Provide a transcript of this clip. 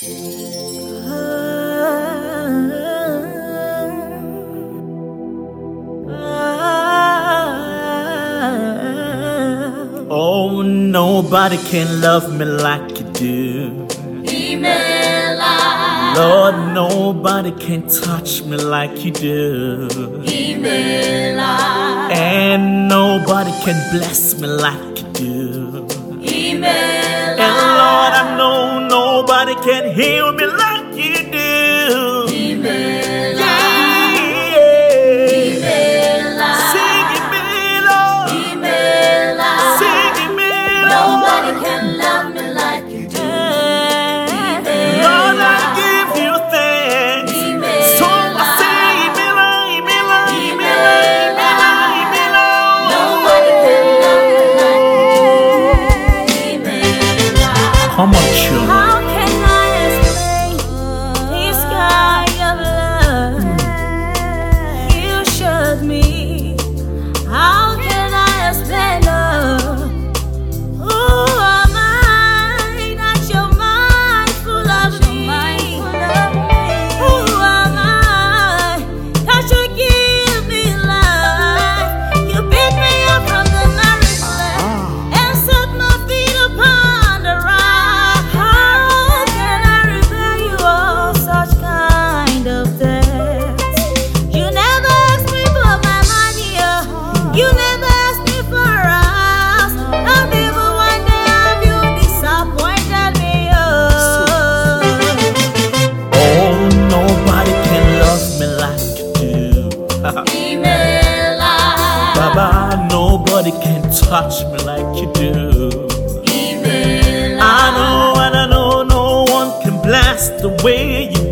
Oh, nobody can love me like you do. Lord, nobody can touch me like you do. And nobody can bless me like you do. And Lord, I know nobody can heal me like you do. Sing it, me, Lord. Sing it, me, Lord. Nobody can love me like you do. Lord, I give you thanks. So I say, me, Lord, me, Lord, me, Lord, me, Lord, me, Lord. Nobody can love me like you do. Come on, children. How can I explain this kind of love you showed me? How can I explain love? Who am I that you're mindful of me? Who am I that you give me life? You pick me up from the married land and set my feet upon the rock. How can I repay you all such kind of debt? You never asked me for my money, you never asked me for a house. Not even one day have you disappointed me, Oh, nobody can love me like you do. Baba, nobody can touch me like you do. I know, and I know no one can bless the way you